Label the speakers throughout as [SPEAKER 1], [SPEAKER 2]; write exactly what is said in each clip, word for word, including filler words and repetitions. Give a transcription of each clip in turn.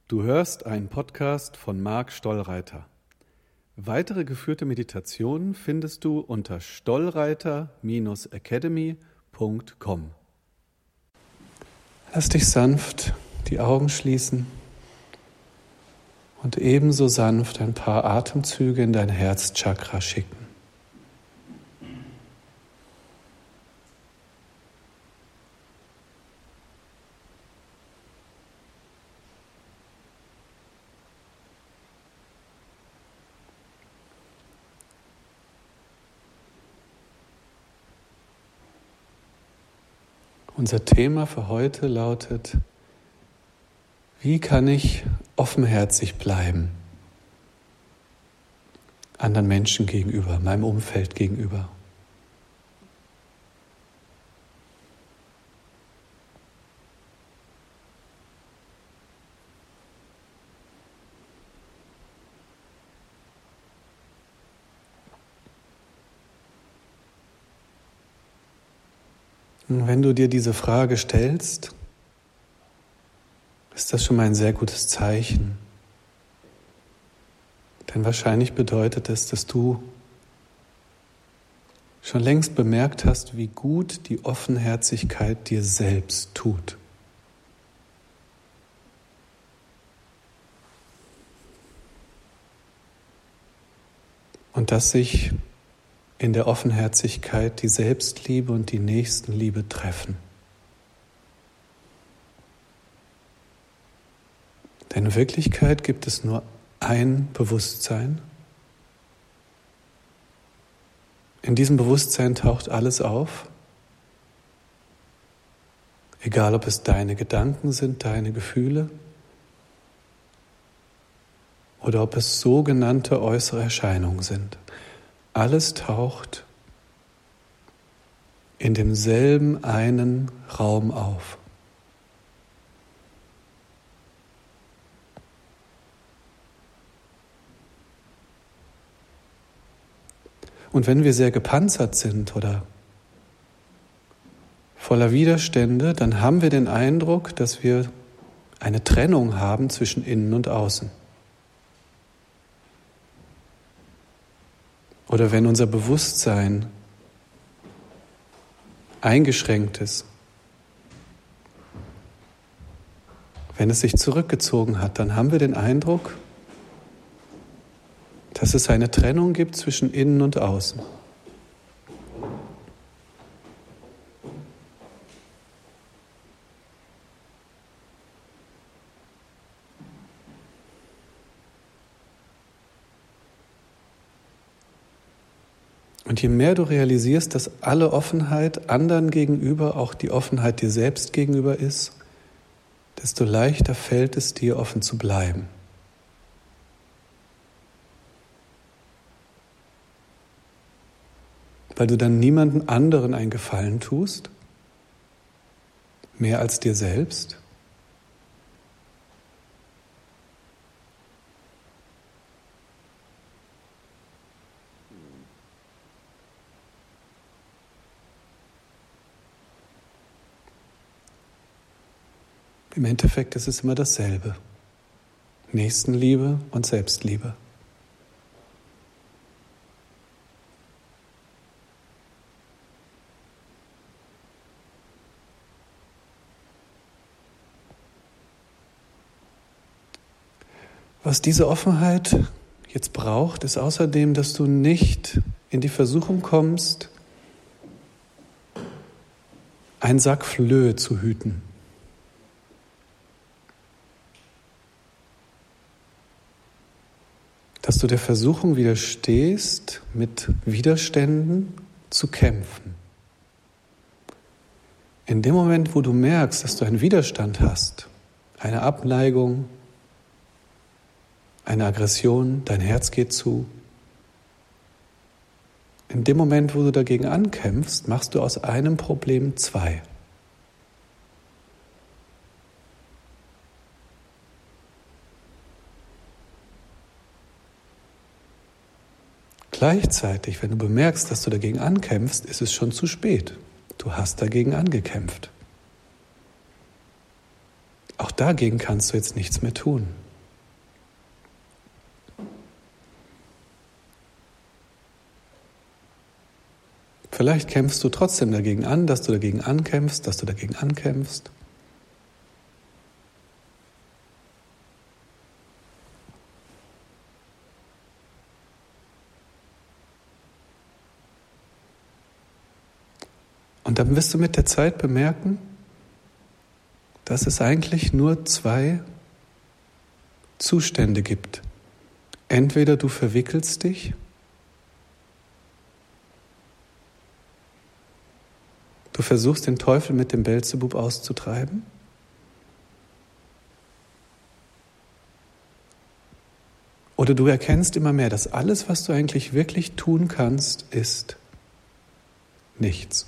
[SPEAKER 1] Du hörst einen Podcast von Marc Stollreiter. Weitere geführte Meditationen findest du unter stollreiter Bindestrich academy Punkt com. Lass dich sanft die Augen schließen und ebenso sanft ein paar Atemzüge in dein Herzchakra schicken. Unser Thema für heute lautet: Wie kann ich offenherzig bleiben anderen Menschen gegenüber, meinem Umfeld gegenüber? Und wenn du dir diese Frage stellst, ist das schon mal ein sehr gutes Zeichen. Denn wahrscheinlich bedeutet es, dass du schon längst bemerkt hast, wie gut die Offenherzigkeit dir selbst tut. Und dass sich in der Offenherzigkeit die Selbstliebe und die Nächstenliebe treffen. Denn in Wirklichkeit gibt es nur ein Bewusstsein. In diesem Bewusstsein taucht alles auf, egal ob es deine Gedanken sind, deine Gefühle, oder ob es sogenannte äußere Erscheinungen sind. Alles taucht in demselben einen Raum auf. Und wenn wir sehr gepanzert sind oder voller Widerstände, dann haben wir den Eindruck, dass wir eine Trennung haben zwischen innen und außen. Oder wenn unser Bewusstsein eingeschränkt ist, wenn es sich zurückgezogen hat, dann haben wir den Eindruck, dass es eine Trennung gibt zwischen innen und außen. Und je mehr du realisierst, dass alle Offenheit anderen gegenüber auch die Offenheit dir selbst gegenüber ist, desto leichter fällt es dir, offen zu bleiben. Weil du dann niemandem anderen einen Gefallen tust, mehr als dir selbst. Im Endeffekt ist es immer dasselbe. Nächstenliebe und Selbstliebe. Was diese Offenheit jetzt braucht, ist außerdem, dass du nicht in die Versuchung kommst, einen Sack Flöhe zu hüten. Dass du der Versuchung widerstehst, mit Widerständen zu kämpfen. In dem Moment, wo du merkst, dass du einen Widerstand hast, eine Abneigung, eine Aggression, dein Herz geht zu, in dem Moment, wo du dagegen ankämpfst, machst du aus einem Problem zwei. Gleichzeitig, wenn du bemerkst, dass du dagegen ankämpfst, ist es schon zu spät. Du hast dagegen angekämpft. Auch dagegen kannst du jetzt nichts mehr tun. Vielleicht kämpfst du trotzdem dagegen an, dass du dagegen ankämpfst, dass du dagegen ankämpfst. Und dann wirst du mit der Zeit bemerken, dass es eigentlich nur zwei Zustände gibt. Entweder du verwickelst dich, du versuchst den Teufel mit dem Beelzebub auszutreiben, oder du erkennst immer mehr, dass alles, was du eigentlich wirklich tun kannst, ist nichts.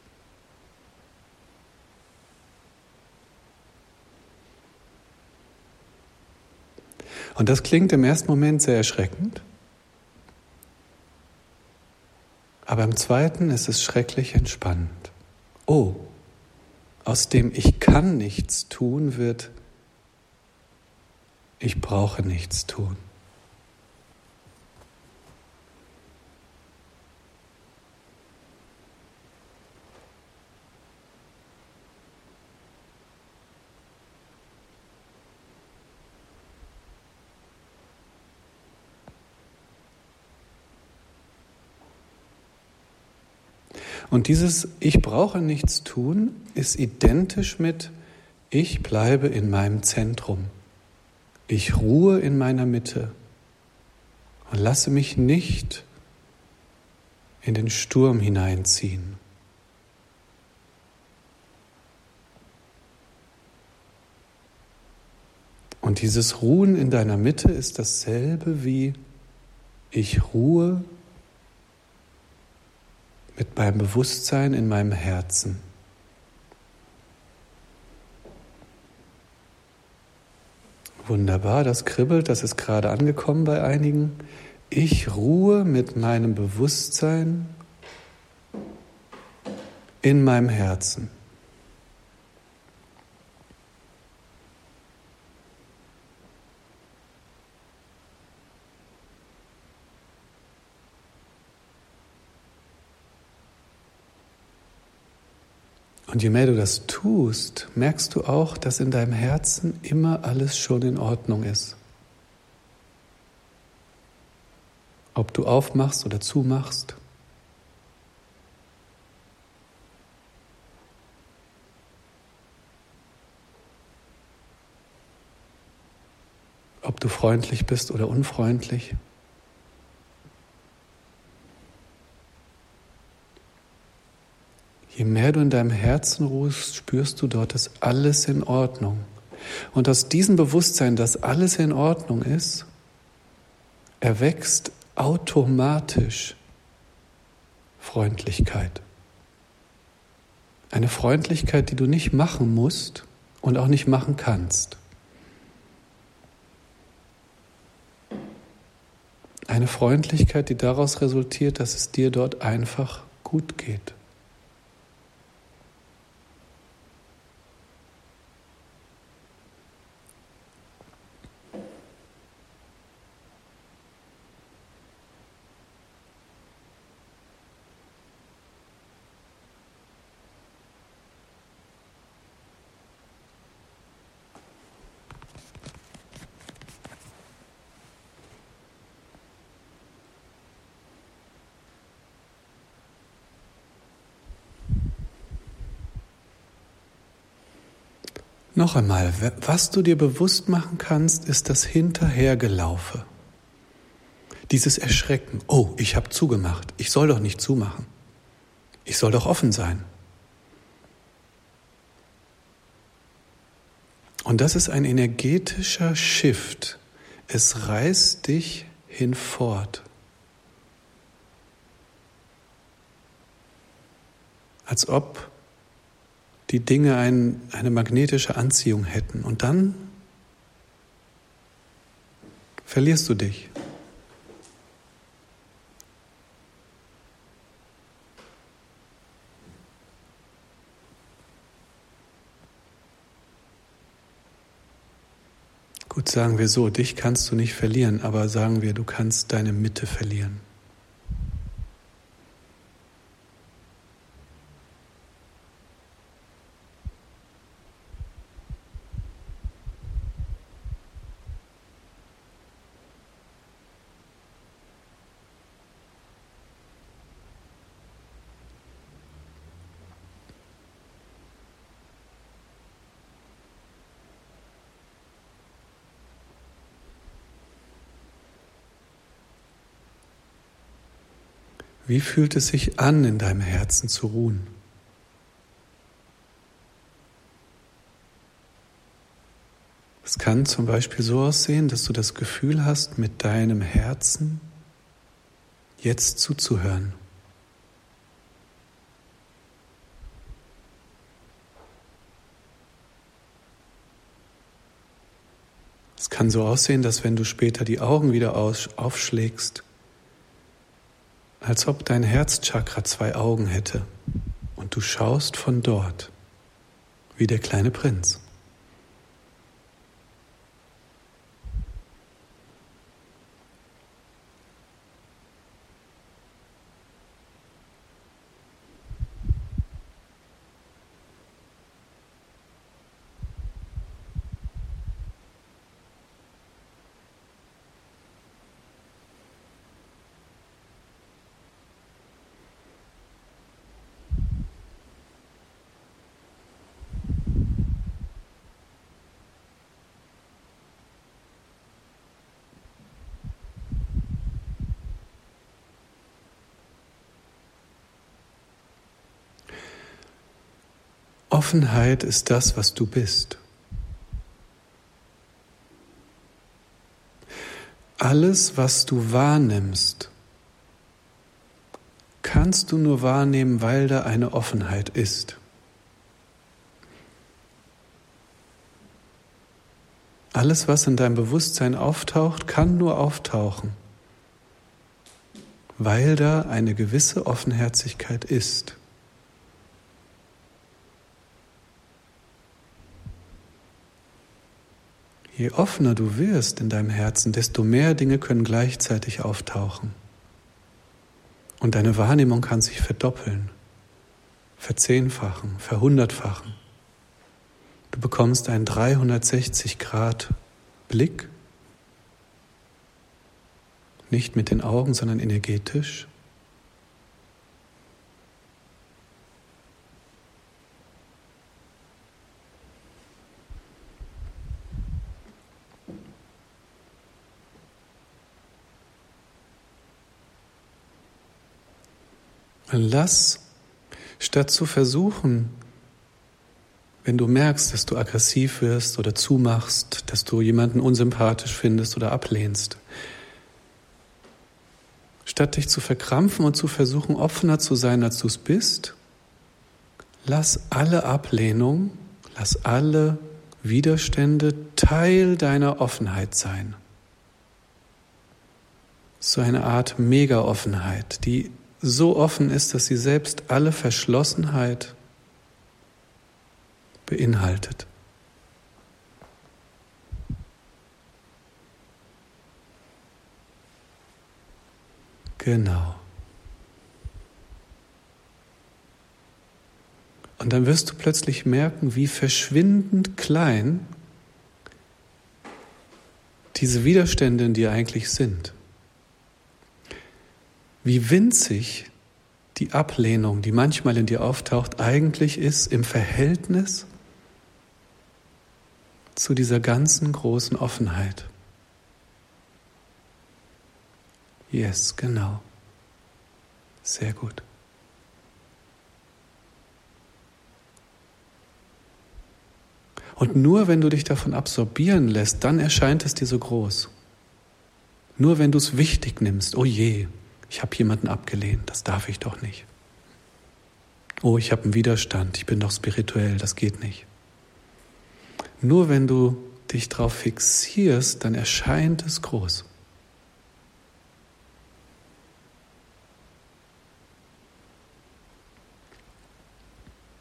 [SPEAKER 1] Und das klingt im ersten Moment sehr erschreckend, aber im zweiten ist es schrecklich entspannend. Oh, aus dem ich kann nichts tun wird, ich brauche nichts tun. Und dieses Ich brauche nichts tun ist identisch mit Ich bleibe in meinem Zentrum. Ich ruhe in meiner Mitte und lasse mich nicht in den Sturm hineinziehen. Und dieses Ruhen in deiner Mitte ist dasselbe wie ich ruhe mit meinem Bewusstsein in meinem Herzen. Wunderbar, das kribbelt, das ist gerade angekommen bei einigen. Ich ruhe mit meinem Bewusstsein in meinem Herzen. Und je mehr du das tust, merkst du auch, dass in deinem Herzen immer alles schon in Ordnung ist. Ob du aufmachst oder zumachst. Ob du freundlich bist oder unfreundlich. Je mehr du in deinem Herzen ruhst, spürst du dort, dass alles in Ordnung. Und aus diesem Bewusstsein, dass alles in Ordnung ist, erwächst automatisch Freundlichkeit. Eine Freundlichkeit, die du nicht machen musst und auch nicht machen kannst. Eine Freundlichkeit, die daraus resultiert, dass es dir dort einfach gut geht. Noch einmal, was du dir bewusst machen kannst, ist das Hinterhergelaufe. Dieses Erschrecken. Oh, ich habe zugemacht. Ich soll doch nicht zumachen. Ich soll doch offen sein. Und das ist ein energetischer Shift. Es reißt dich hinfort. Als ob die Dinge ein, eine magnetische Anziehung hätten. Und dann verlierst du dich. Gut, sagen wir so, dich kannst du nicht verlieren, aber sagen wir, du kannst deine Mitte verlieren. Wie fühlt es sich an, in deinem Herzen zu ruhen? Es kann zum Beispiel so aussehen, dass du das Gefühl hast, mit deinem Herzen jetzt zuzuhören. Es kann so aussehen, dass wenn du später die Augen wieder aufschlägst, als ob dein Herzchakra zwei Augen hätte und du schaust von dort, wie der kleine Prinz. Offenheit ist das, was du bist. Alles, was du wahrnimmst, kannst du nur wahrnehmen, weil da eine Offenheit ist. Alles, was in deinem Bewusstsein auftaucht, kann nur auftauchen, weil da eine gewisse Offenherzigkeit ist. Je offener du wirst in deinem Herzen, desto mehr Dinge können gleichzeitig auftauchen. Und deine Wahrnehmung kann sich verdoppeln, verzehnfachen, verhundertfachen. Du bekommst einen dreihundertsechzig Grad Blick, nicht mit den Augen, sondern energetisch. Lass, statt zu versuchen, wenn du merkst, dass du aggressiv wirst oder zumachst, dass du jemanden unsympathisch findest oder ablehnst, statt dich zu verkrampfen und zu versuchen, offener zu sein, als du es bist, lass alle Ablehnung, lass alle Widerstände Teil deiner Offenheit sein. So eine Art Mega-Offenheit, die so offen ist, dass sie selbst alle Verschlossenheit beinhaltet. Genau. Und dann wirst du plötzlich merken, wie verschwindend klein diese Widerstände in dir eigentlich sind. Wie winzig die Ablehnung, die manchmal in dir auftaucht, eigentlich ist im Verhältnis zu dieser ganzen großen Offenheit. Yes, genau. Sehr gut. Und nur wenn du dich davon absorbieren lässt, dann erscheint es dir so groß. Nur wenn du es wichtig nimmst, oh je, ich habe jemanden abgelehnt, das darf ich doch nicht. Oh, ich habe einen Widerstand, ich bin doch spirituell, das geht nicht. Nur wenn du dich darauf fixierst, dann erscheint es groß.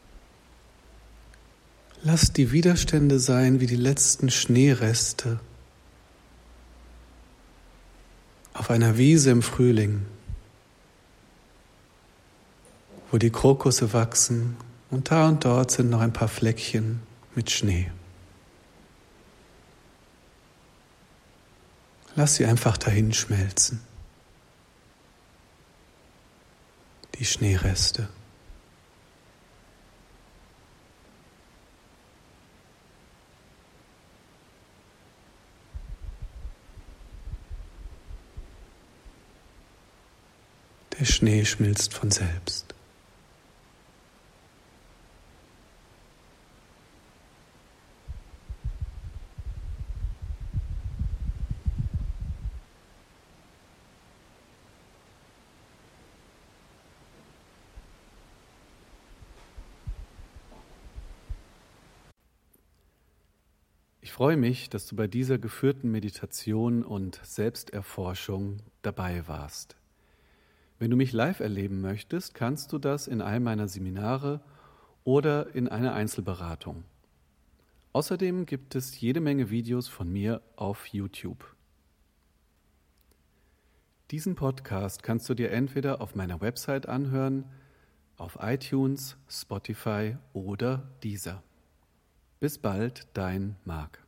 [SPEAKER 1] Lass die Widerstände sein wie die letzten Schneereste auf einer Wiese im Frühling, wo die Krokusse wachsen und da und dort sind noch ein paar Fleckchen mit Schnee. Lass sie einfach dahin schmelzen. Die Schneereste. Der Schnee schmilzt von selbst. Ich freue mich, dass du bei dieser geführten Meditation und Selbsterforschung dabei warst. Wenn du mich live erleben möchtest, kannst du das in einem meiner Seminare oder in einer Einzelberatung. Außerdem gibt es jede Menge Videos von mir auf YouTube. Diesen Podcast kannst du dir entweder auf meiner Website anhören, auf iTunes, Spotify oder Deezer. Bis bald, dein Marc.